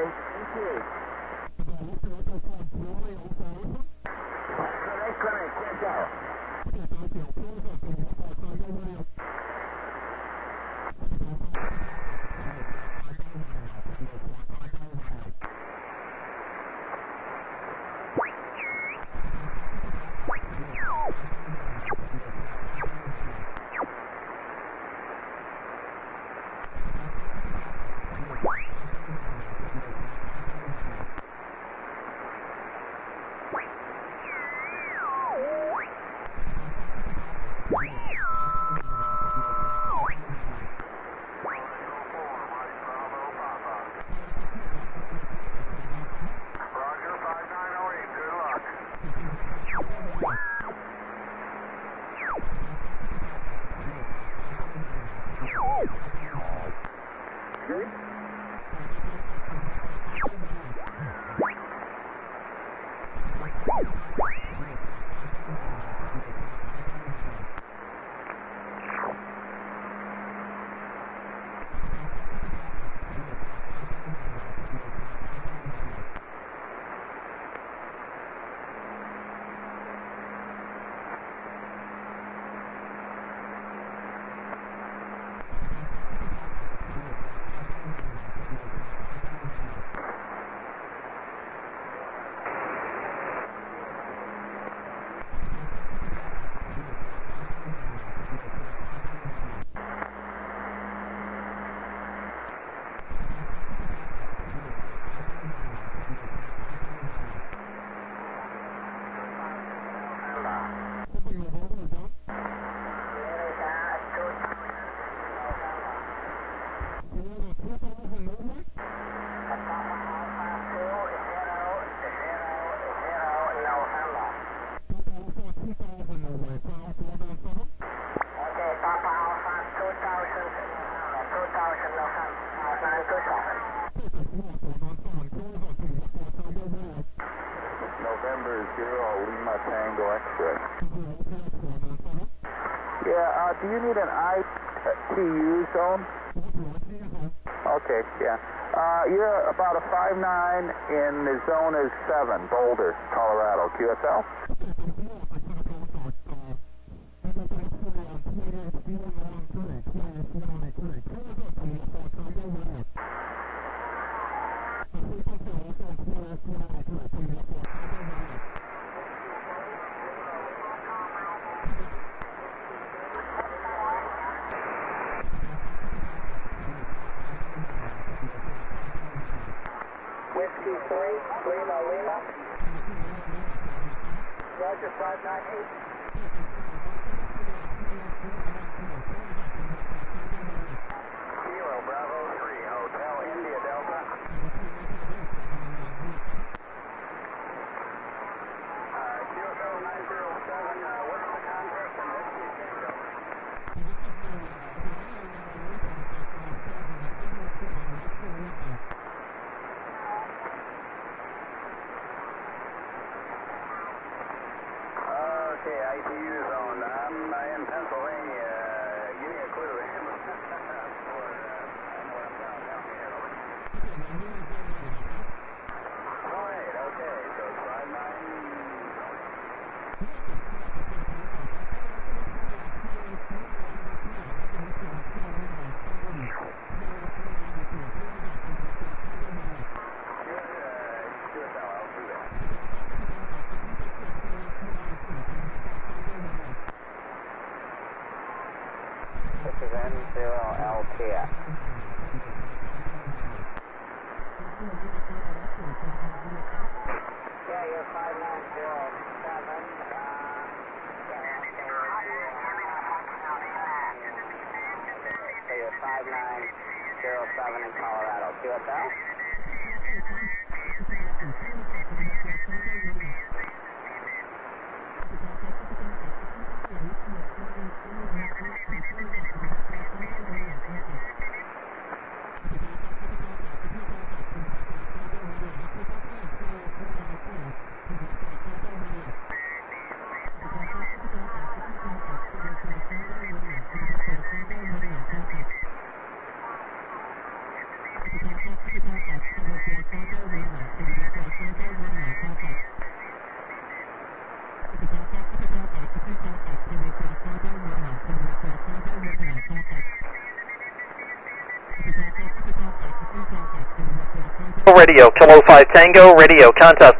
Okay, thank you. Next clinic, QSL. November 0 Lima Tango X-ray. Yeah, do you need an ITU zone? Okay, yeah. You're about a 5'9", and the zone is 7, Boulder, Colorado. QSL? Whiskey 3, Lima, Lima. Roger, 598. Kilo Bravo 3, Hotel India Delta. QSL 907, what's the contact and whiskey changeover? Okay, ITU zone. I'm in Pennsylvania. Give me a clue. I know I'm down here. Right, okay, so it's 5'9". QSL, I'll do that. This is N0LTF. Yeah, you're 5907. So you're 5907 in Colorado. QSL? radio, Kilo 5 Tango, radio, contest.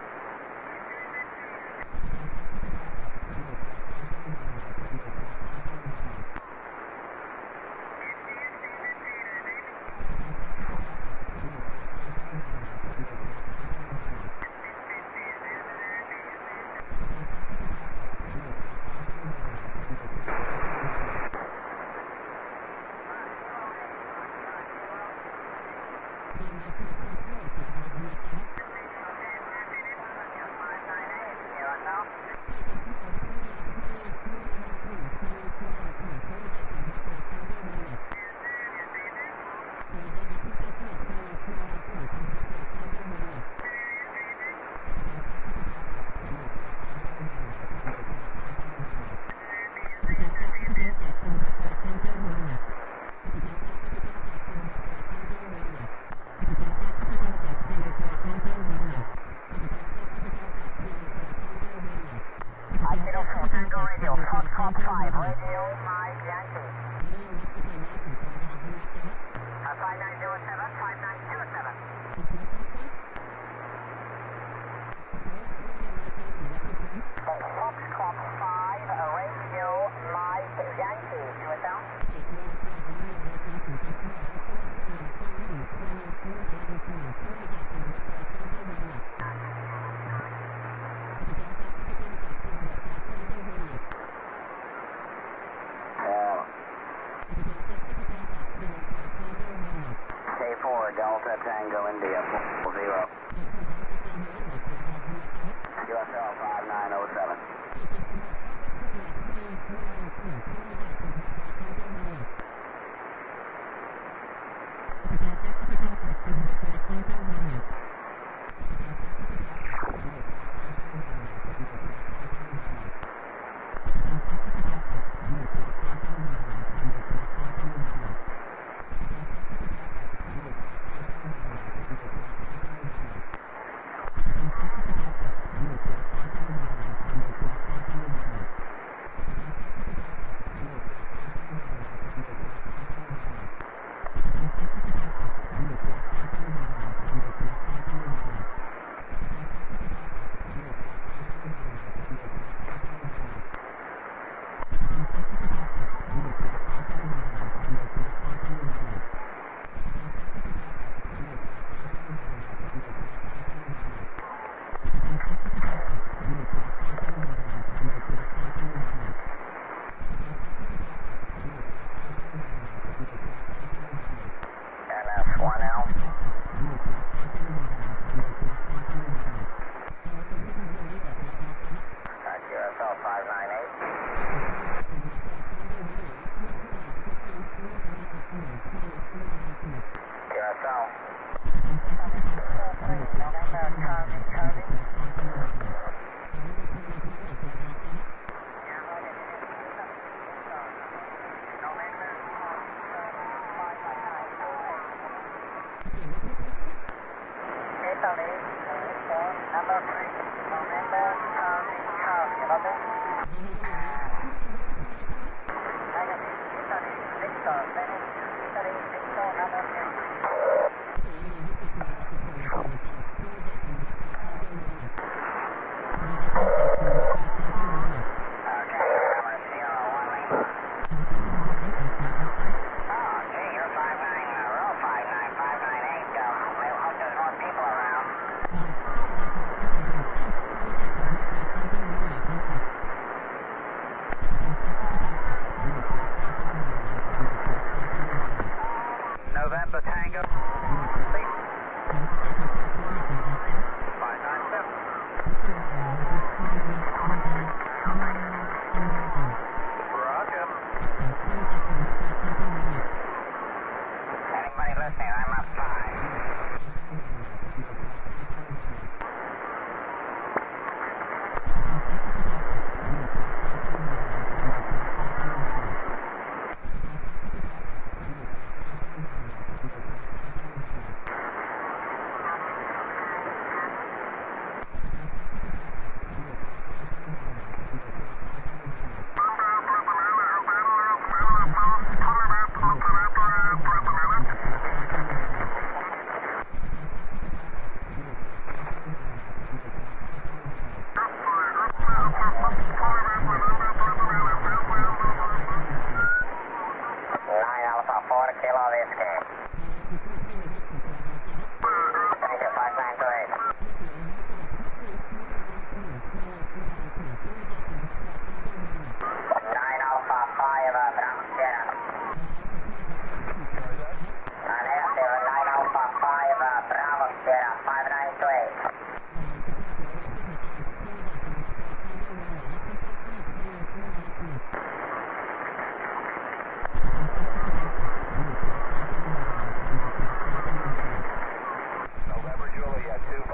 Delta Tango India 0. USL 5907.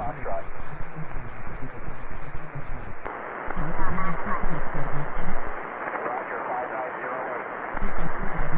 Foxtrot. Roger, 5908.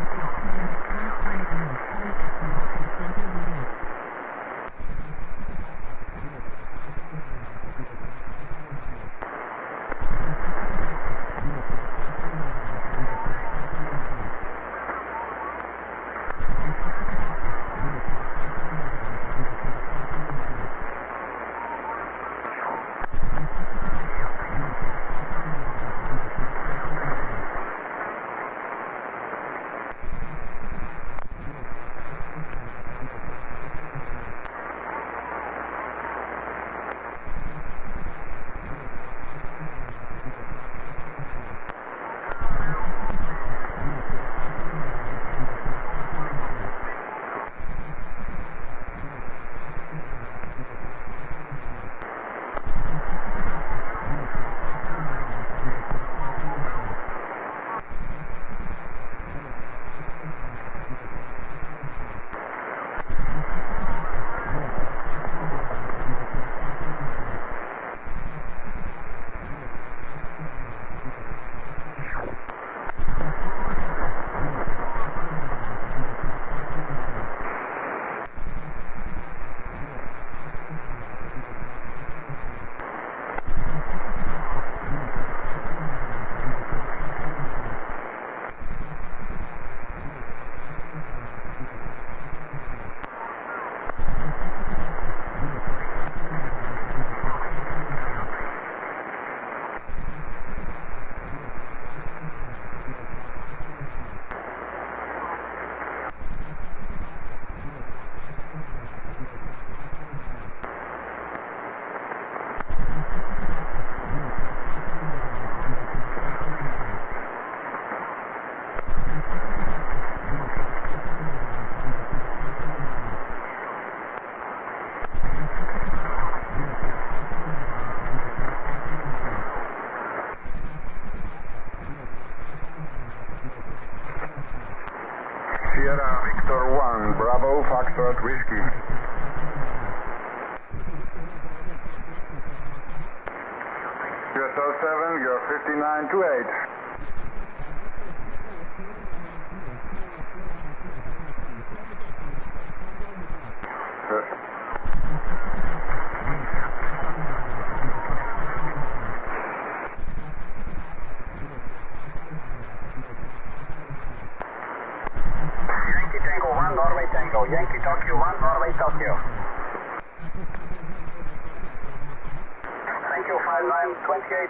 Sierra Victor 1, Bravo, Foxtrot, Whiskey. USO 7, you're 5928. Good. Yankee Tango 1, Norway Tango. Yankee Tokyo 1, Norway Tokyo. Thank you, 5928.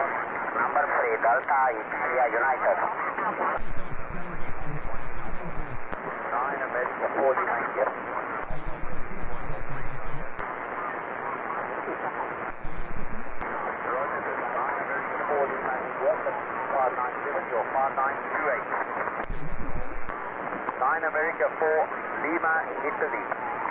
Number 3, Delta Italia United. 9 America 4, thank you. Roger, 9 America 4, thank you. 590, you're 5928. 9 America 4, Lima, Italy.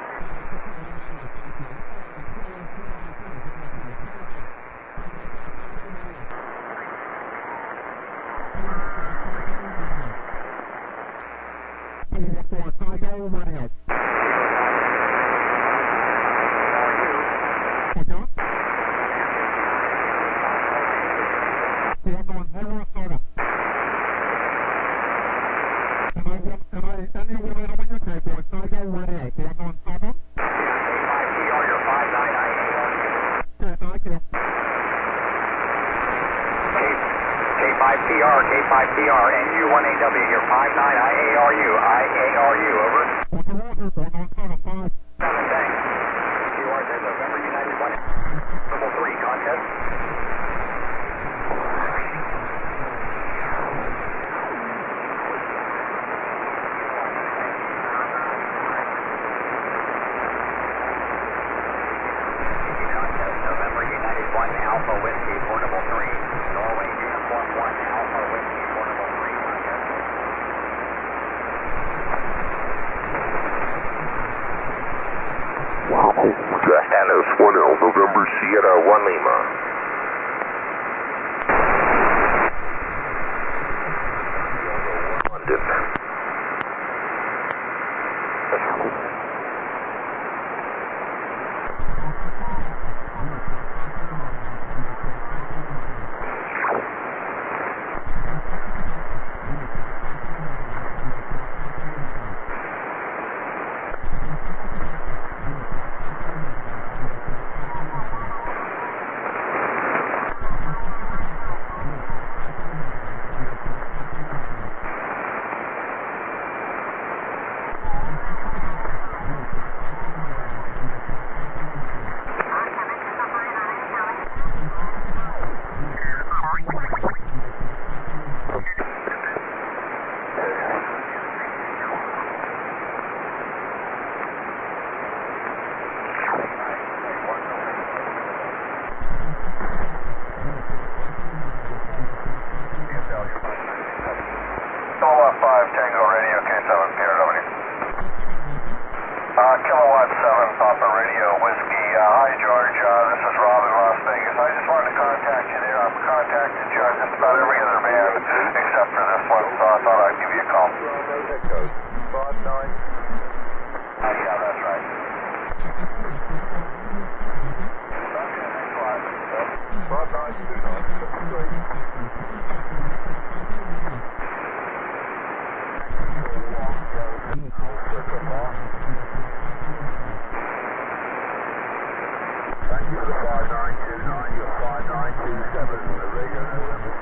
K5PR, NU1AW, you're 59IARU, IARU, over. 7, thanks. QR says November United 1, Triple 3, contest. Contest, November United 1, Alpha Whiskey, Portable 3, Norway Uniform 1, Alpha Whiskey, Portable 3, contest. Status 10, November Sierra 1 Lima. London. Kilowatt 7, Papa Radio, Whiskey. Hi, George. This is Rob in Las Vegas. I just wanted to contact you there. I've contacted you on just about every other band except for this one, so I thought I'd give you a call. Yeah, that's right. Thank you for the 5929, you're 5927, the radio November.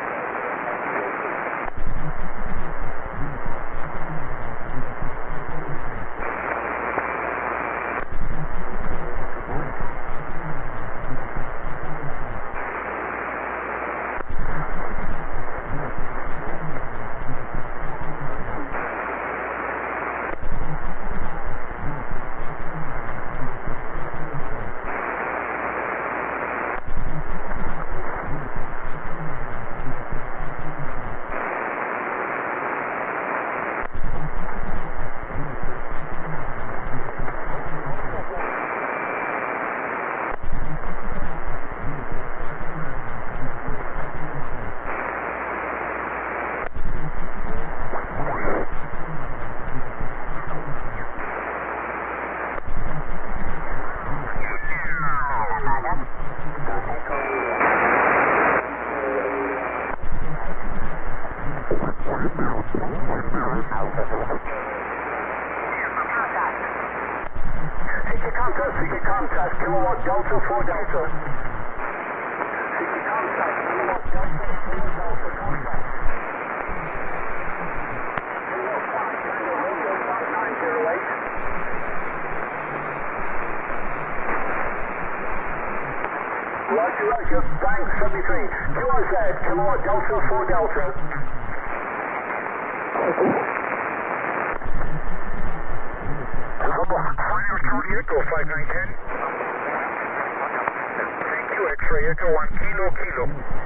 CQ Comcast, Kilowatt Delta 4 Delta. CQ Comcast, Kilowatt Delta 4 Delta, contact. Kilo 5, Tango Radio 5908. Roger, Roger, thanks, 73. QRZ, come on, Delta 4 Delta. Echo 5910. Thank you, X-ray Echo 1 Kilo Kilo.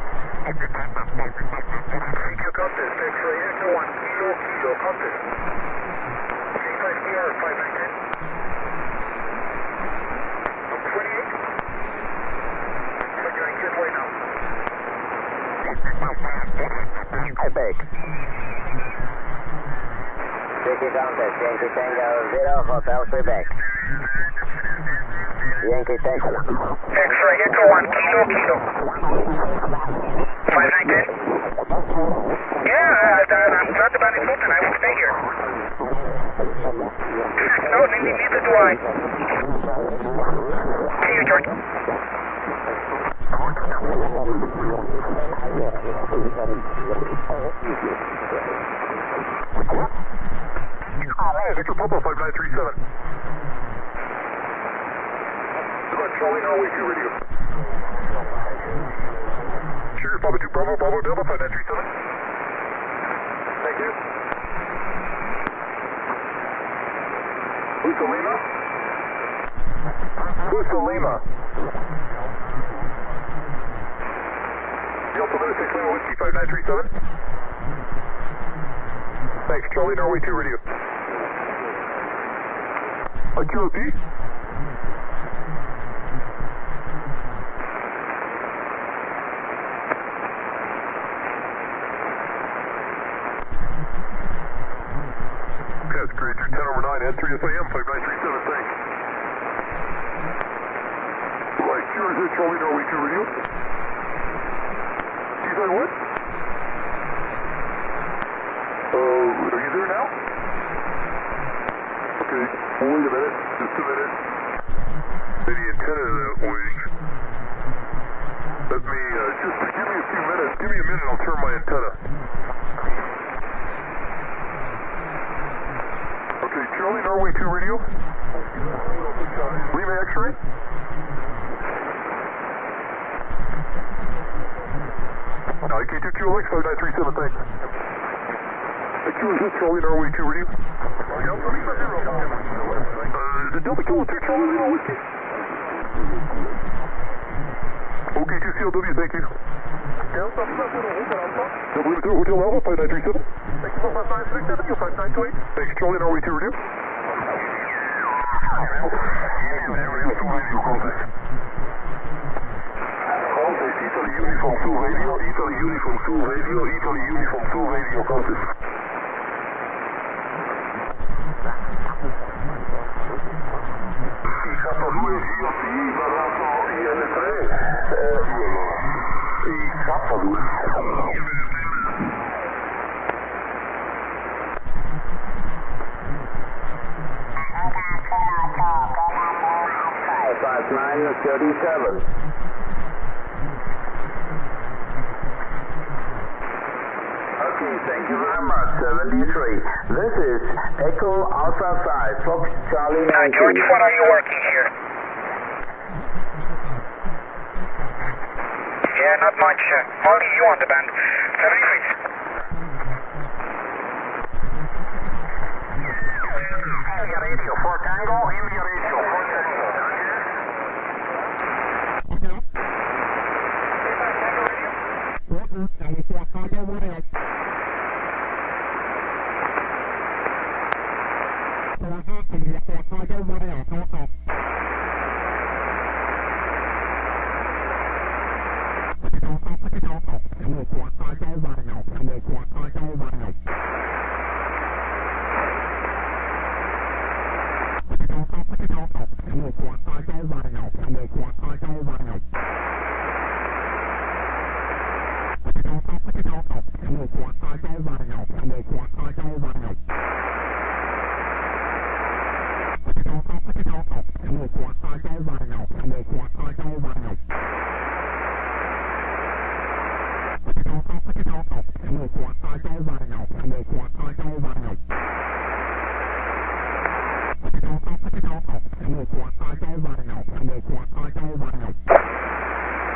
Thank you, compass, X-ray Echo 1 Kilo Kilo, compass. C5DR 5910. 28. Figuring Kitway now. Quebec. City Compass, Yankee Tango 0, Hotel Quebec. Yankee Tango. X-ray Echo 1 Kilo Kilo. 5910. Yeah, I'm glad the band is open. I will stay here. No, neither do I. See you, George. Victor Papa 5937. Charlie Norway 2 radio. Sugar Papa 2 Bravo, Bravo Delta 5937. Thank you. Lusa Lima. Lusa Lima. Delta Lima 6 Lima Whiskey 5937. Thanks, Charlie Norway 2 radio. Kilo P. That's great. 10 over 9 at 3 SAM 5937. Thanks. Right, QRZ Charlie Norway 2 radio. You said what? Are you there now? Okay, wait a minute, just a minute. The antenna that way. Let me, just give me a few minutes. Give me a minute, I'll turn my antenna. Okay, Charlie Norway 2 radio. Lima X-ray. IK2 QLX 5937, thanks. QRZ Charlie Norway 2 radio. Delta Lima 0. The Delta Kilo 2 Charlie Lima Whiskey. Okay, 2 CLW, thank you. Delta Lima 0, Hotel Alpha. Delta Lima 0, Hotel Alpha, 5937. Thanks, 5937, 5928. Thanks, Charlie Norway 2 radio. Italy Uniform 2 radio, Italy Uniform 2 radio, Italy Uniform 2 radio, compass. -37. Okay, thank you very much. 73. This is Echo Alpha 5, Fox Charlie 19. George, what are you working here? Yeah, not much. Only you on the band. 73. India Radio 4 Tango, India Radio 4 Tango.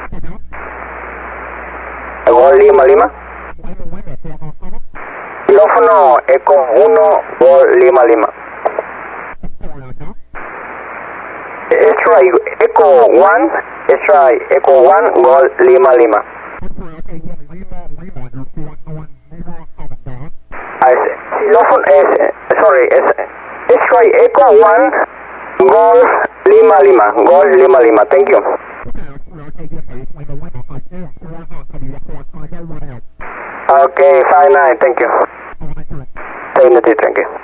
Gol Lima Lima. Xilófono Eco 1, Gol Lima Lima. Let's try Echo 1, let's try Echo 1, Gol Lima Lima. Xilófono let's try Echo 1, Gol Lima Lima, Gol Lima Lima, thank you. Okay, 5-9, thank you. Thank you.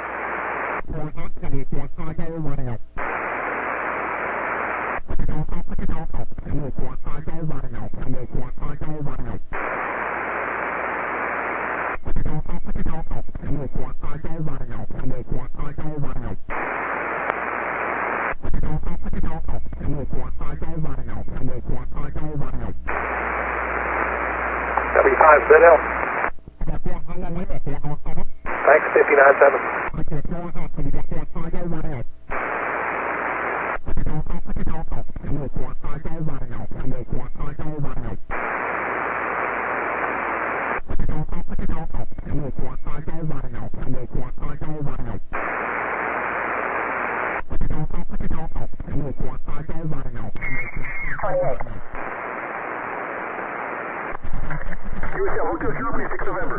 W5ZL. Thanks, 59-7. QSL, Hotel Germany, 6 November.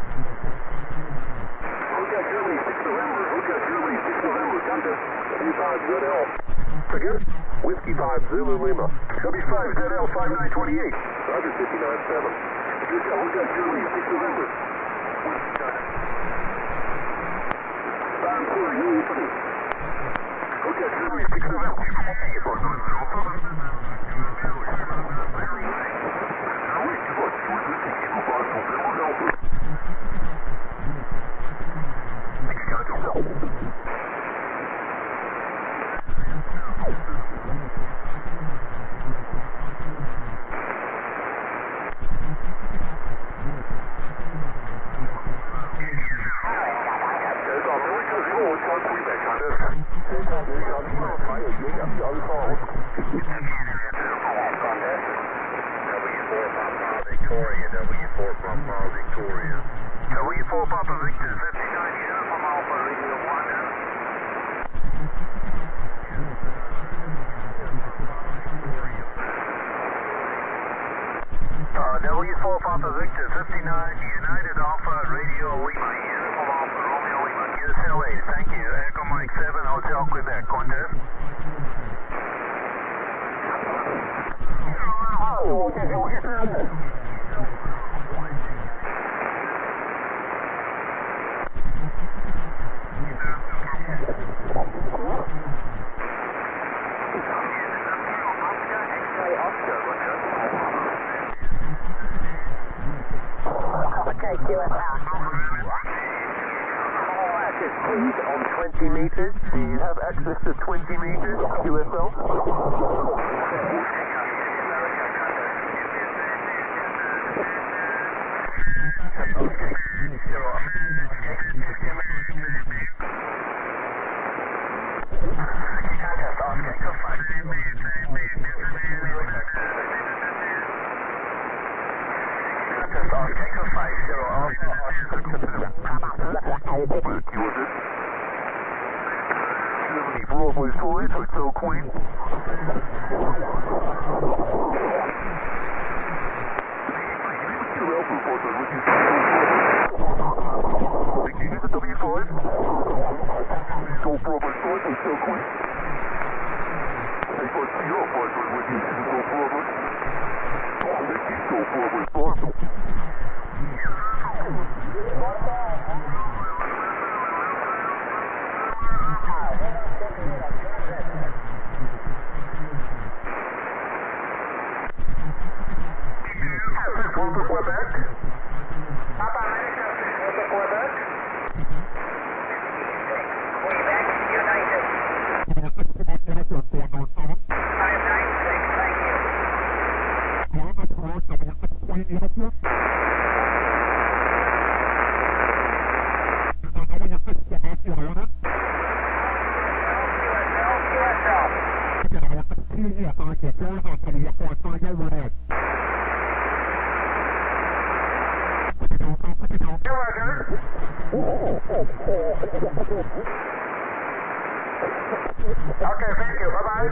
Hotel Germany, 6 November. Hotel Germany, 6 November. Contest. W5ZL. Again? Whiskey 5 Zulu Lima. W5ZL 5928. Roger, 59-7. QSL, Hotel Germany, 6 November. Hotel Germany, 6 November. W4 Papa Victor 59 Uniform Alpha Radio 1. W4 Papa Victor 59 United Alpha Radio Lima Uniform Alpha Romeo Lima QSL 8. Thank you. Echo Mike 7 Hotel Quebec. Contest. On 20 meters, do you have access to 20 meters, QSL? Broadway Stories, Hotel Queen. Taking it to W5. Go Broadway Stories, Hotel Queen. Take us to your apartment with you to go Broadway. Taking Go Broadway Stories. Quebec. Papa America, Quebec. Quebec United. 596, thank you. QSL. Okay, thank you. Bye-bye.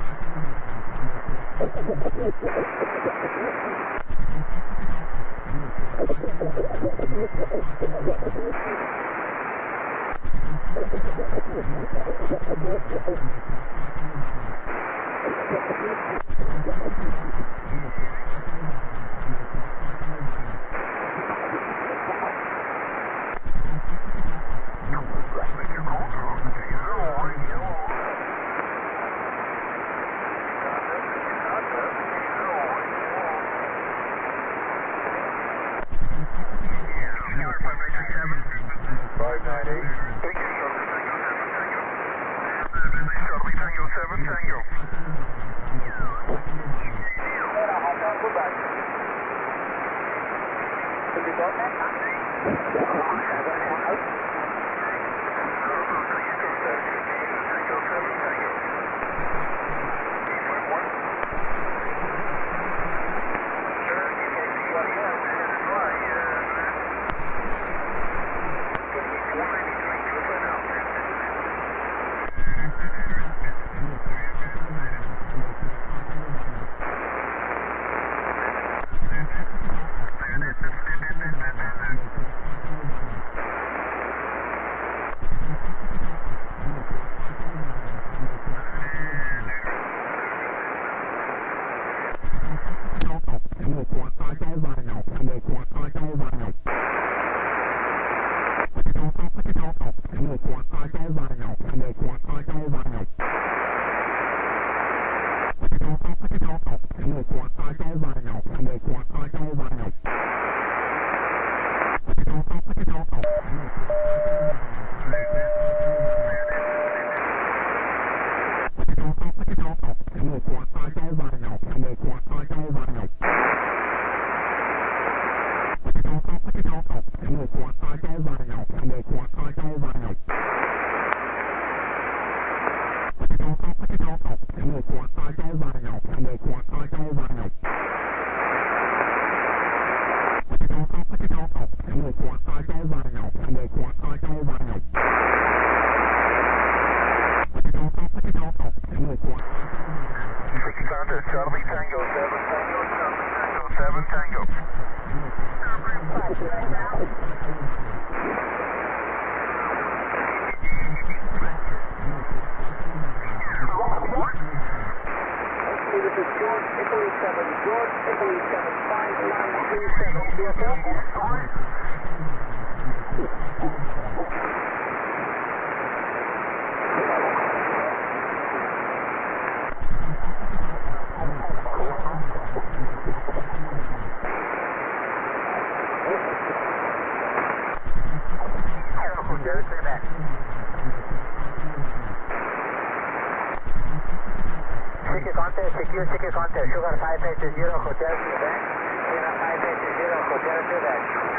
Secure contact, Sugar 580, Hotel Quebec, Sierra 580, Hotel Quebec.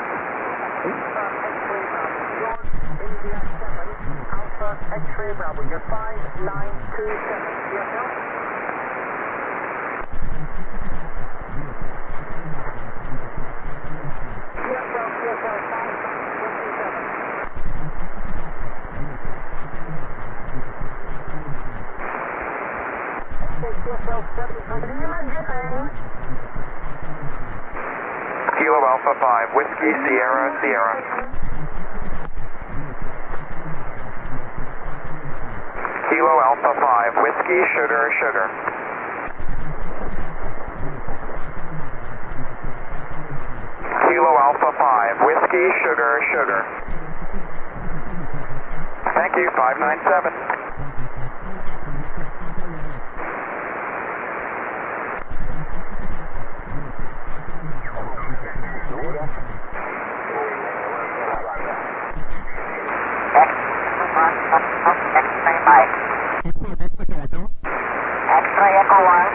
India 7, Alpha X-ray Bravo, you're 5927, yourself? Kilo Alpha 5, Whiskey Sierra Sierra. Kilo Alpha 5, Whiskey Sugar Sugar. Kilo Alpha 5, Whiskey Sugar Sugar. Thank you, 597. X-ray Echo 1.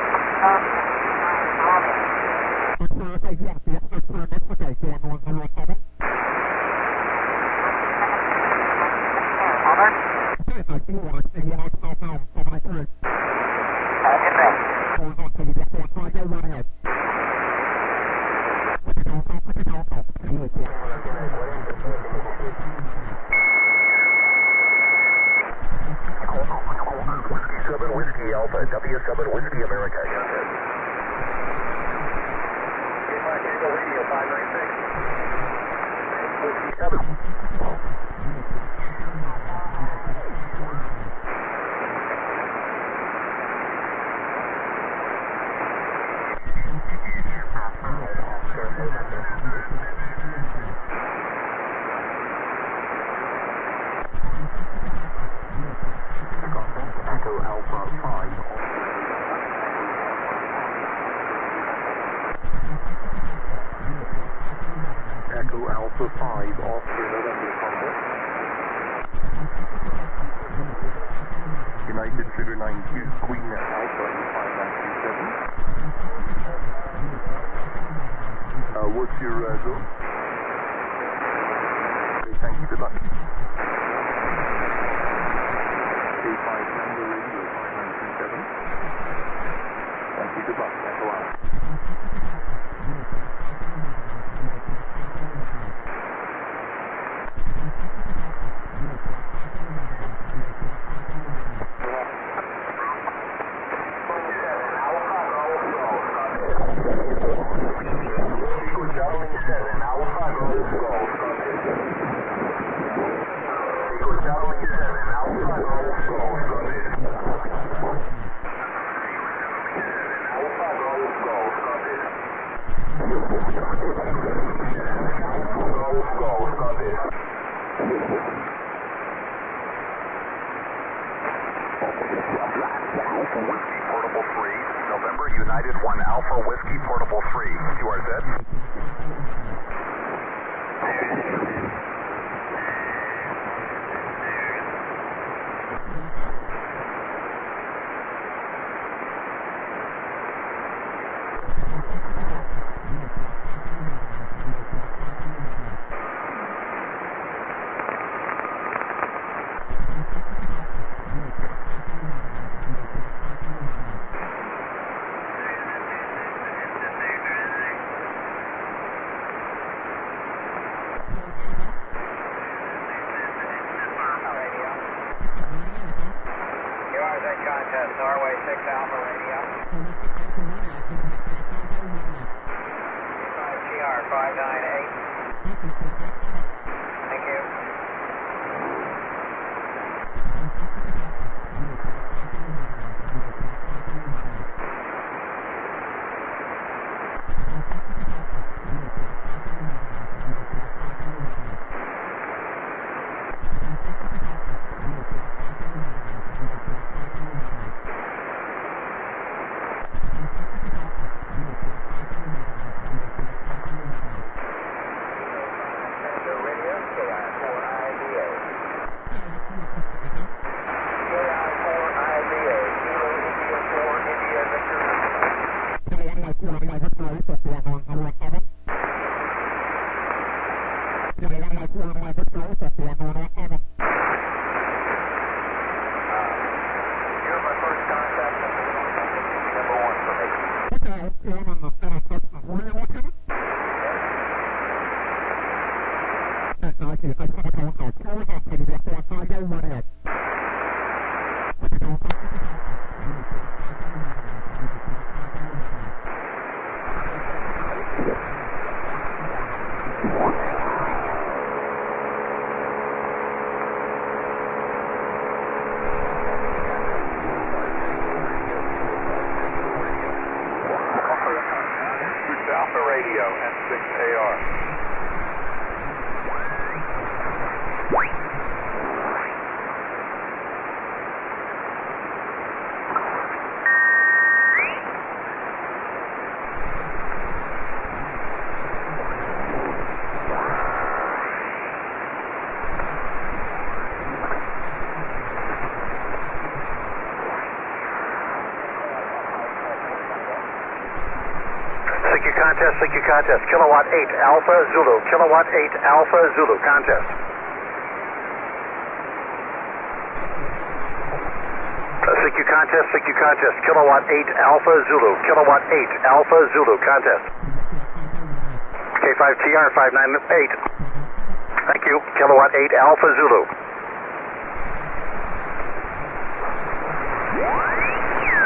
Alpha, W7 Whiskey America, contest. K5 Tango Radio 596. Whiskey 7. Echo Alpha 5. Echo Alpha 5 off for November contact. United Sugar 9Q, Queen Alpha 5927. What's your zone? Okay, thank you, good luck. K5 Tango Radio 5927. Thank you, good luck. Echo Alpha. Whiskey Portable 3, November United 1 Alpha Whiskey Portable 3, QRZ. Contest, Norway 6 Alpha Radio. 5GR 598. Thank you. Alpha Radio, N6AR. CQ contest, Kilowatt 8 Alpha Zulu, Kilowatt 8 Alpha Zulu, contest. CQ contest, Kilowatt 8 Alpha Zulu, Kilowatt 8 Alpha Zulu, contest. K5TR 598. Thank you, Kilowatt 8 Alpha Zulu.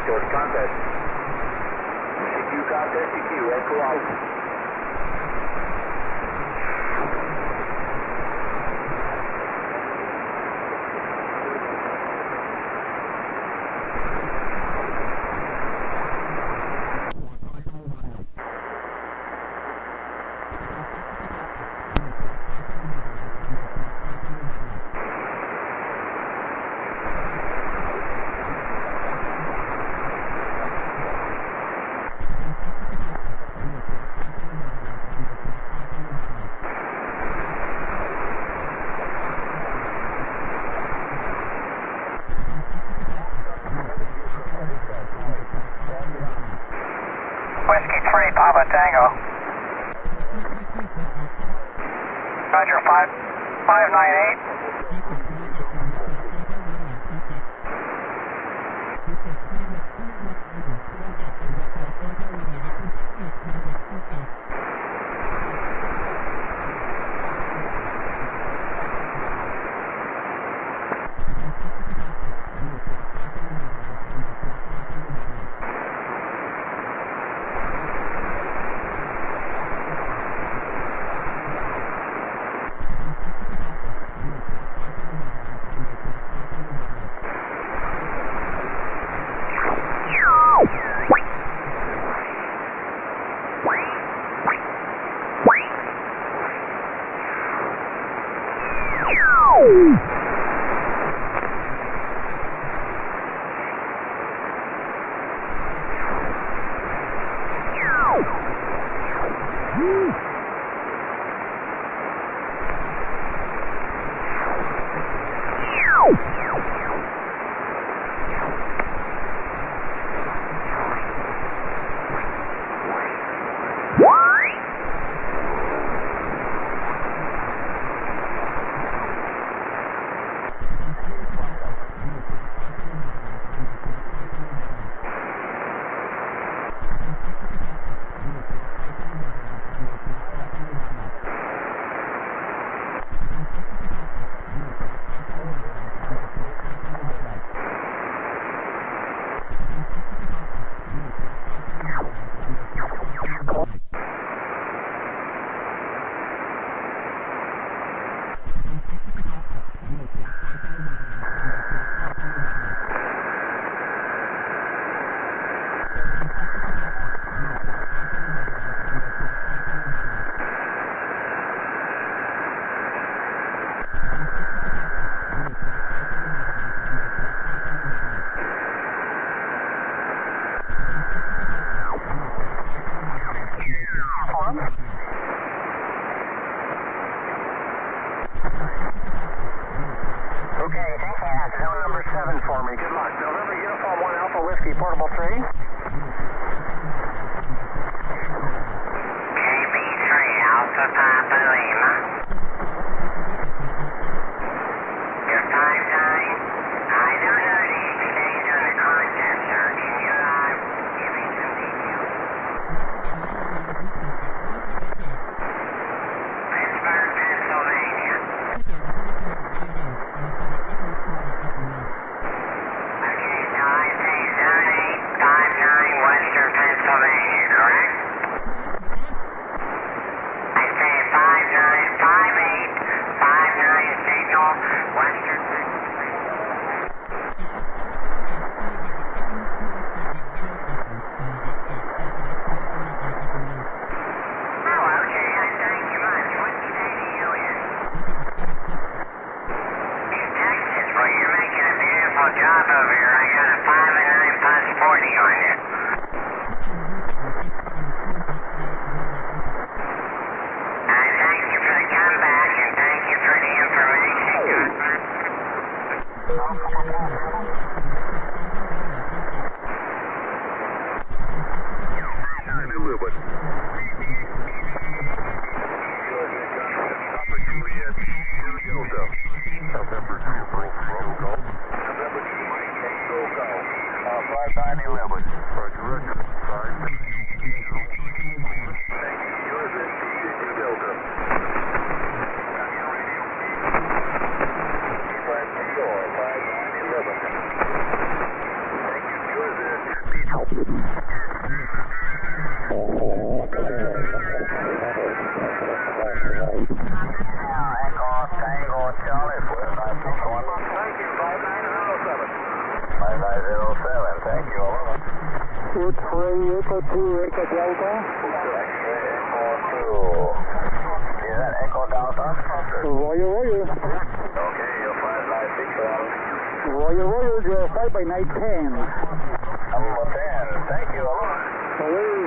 George, contest. CQ, contest, CQ, Echo out. Whiskey 3, Papa Tango. Roger, 598. X-ray Echo 2, Echo Delta. Echo 2. Is that Echo Delta? Roger, Roger. Okay, you're 5961. Roger, Roger, you're 5 by night 10. Number 10. Thank you, aloha. Away.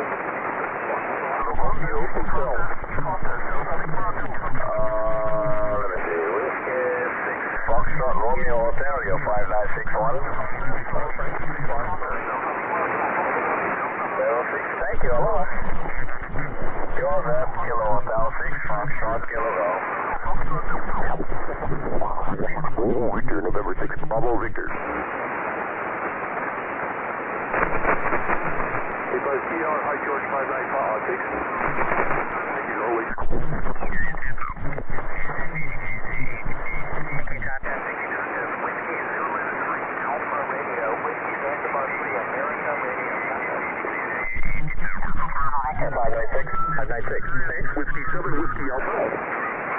Romeo Control. Let me see. Whiskey 6 Foxtrot Romeo Hotel, you're 5961. 06, thank you, aloha. You're that Kilo Hotel 6 Foxtrot Kilo Golf. Victor, November 6, Bravo Victor. Hi, George 595 Thank you, always. Whiskey Zulu 3 Alpha Radio, Whiskey Zanzibar 3 America Radio. 596. 596. Whiskey 7, Whiskey Alpha.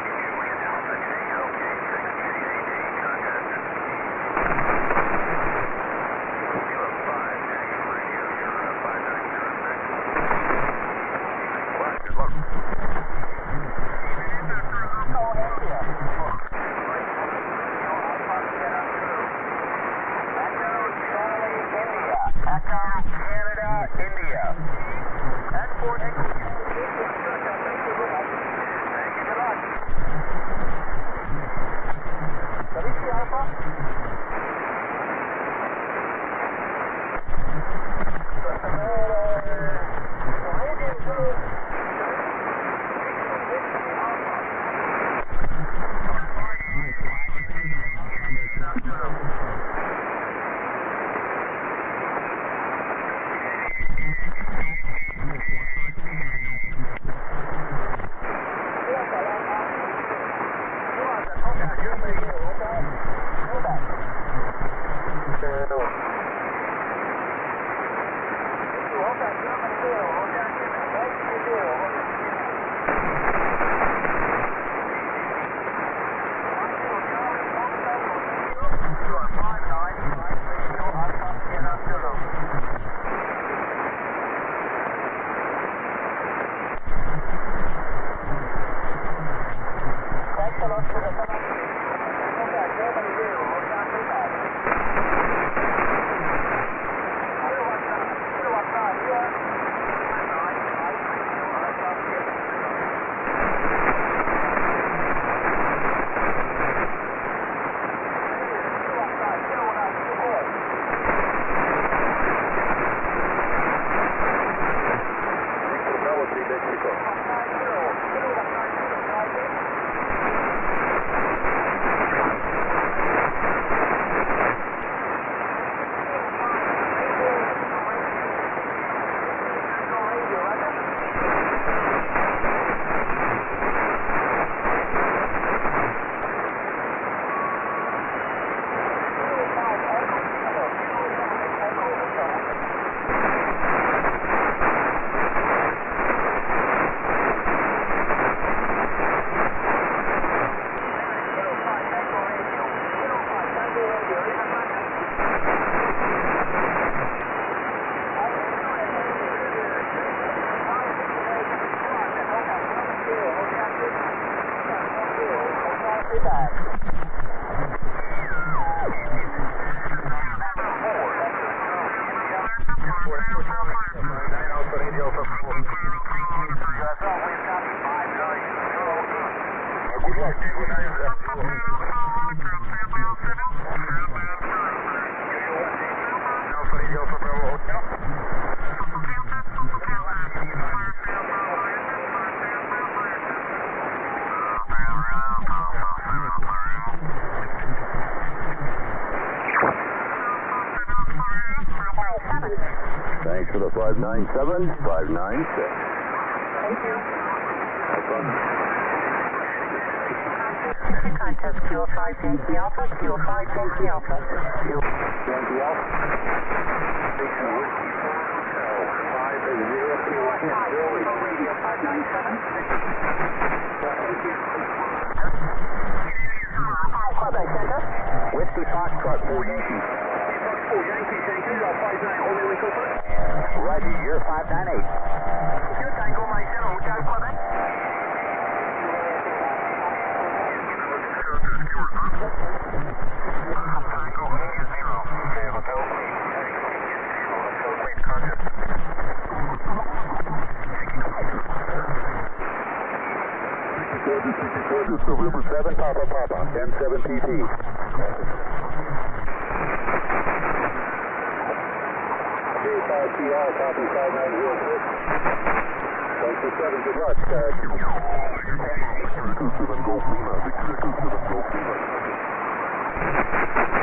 Thanks for the 597, 596. Thank you. Contest Kilo 5 Yankee Alpha, Kilo 5 Yankee Alpha. Kilo Yankee Alpha. Station Whiskey Hotel 50 Radio 597. Quebec Center. Whiskey Foxtrot 4 Yankee. Fox 4 Yankee, thank you. 59 Romeo Echo 5. Right. Roger, you're 598. Tango Mike Zero, Hotel Quebec. Tango India 0. Okay, Hotel Queen. Hotel Queen, contact. November 7, Papa Papa, 10-7 PT. K5CR, copy 5906. Thanks for 7, good luck. Victor 7 Golf Lima, Victor 7 Golf Lima.